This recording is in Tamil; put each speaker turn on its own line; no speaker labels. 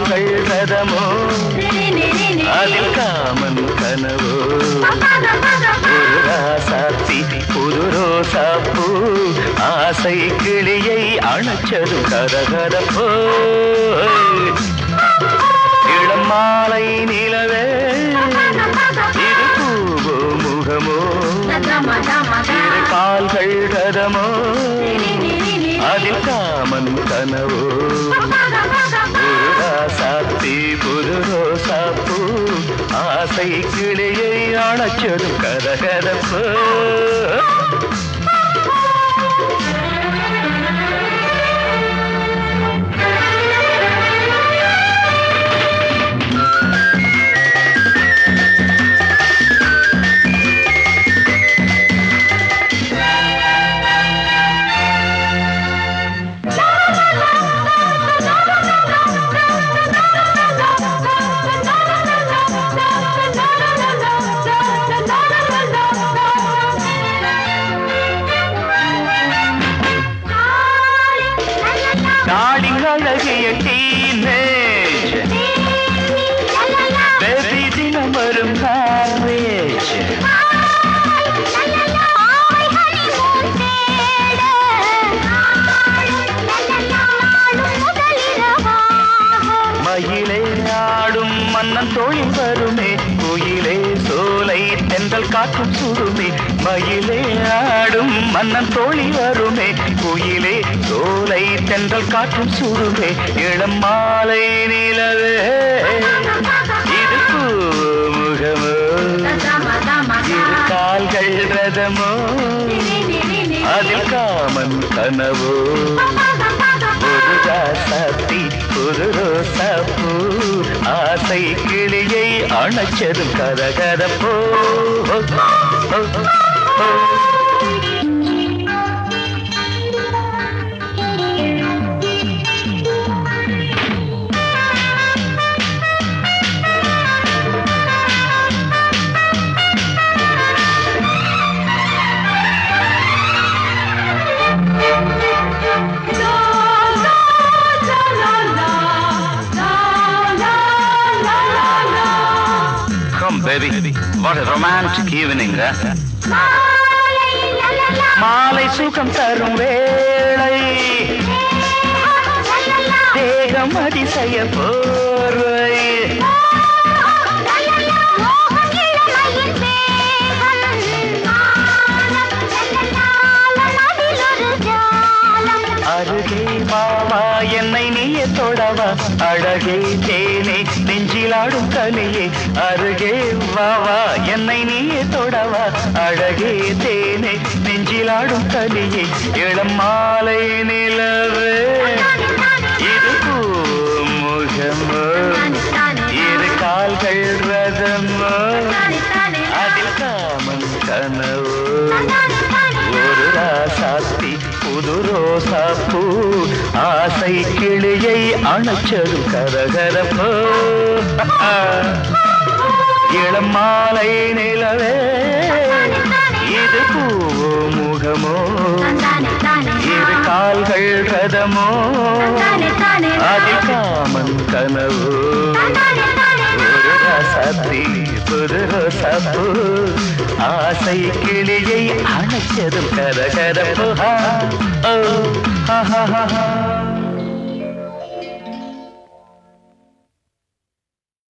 கால்கள் ரதமோ அதில் காமன் கனவோ ஒரு ராசாத்தி புது ரோசாப்பூ ஆசை கிளியை அணைச்சது கரகரப்போ இளம் மாலை நிலவே இது பூவோ முகமோ இரு கால்கள் ரதமோ அதில் காமன் கனவோ ஒரு ராசாத்தி புது ரோசாப்பூ ஆசை கிளியை அணைச்சது கரகரப்போ அழகிய டீனேஜ் பேபி தினம் வரும் காலேஜ் மயிலே ஆடும் மன்னன் தோழி வருமே கோயிலே சோலை தென்றல் காற்றும் சுடுமே மயிலே ஆடும் மன்னன் தோழி வருமே கோயிலே சோலை தென்றல் காற்றும் சுடுமே இளம் மாலை நிலவே இது முகமோ இரு கால்கள் ரதமோ அதில் காமன் கனவோ ஒரு ராசாத்தி ஒரு ரோசாப்பூ ஆசை கிளியை அணைச்சதும் கரகரப்போ Baby, what a romantic evening, மாலை சுகம் தரும் வேளை தேகம் அதிசய போர்வை அருகே மாமா என்னை நீயே தொடவா அழகே தேனே நெஞ்சிலாடும் கனியே அருகே வாவா என்னை நீயே தொடவா அழகே தேனே நெஞ்சிலாடும் கனியே இளம் மாலை நிலவே இது பூமுகமோ இரு கால்கள் ரதமோ அதில் காமன் கனவோ ஒரு ராசாத்தி புது ரோசாப்பூ ஆசை கிளியை அணைச்சது கரகரப்போ இளம் மாலை நிலவே இது பூவோ முகமோ இரு கால்கள் ரதமோ அதில் காமன் கனவோ ஒரு ராசாத்தி புது ரோசாப்பூ ஆசை கிளியை அணைச்சதும் கரகரப்போ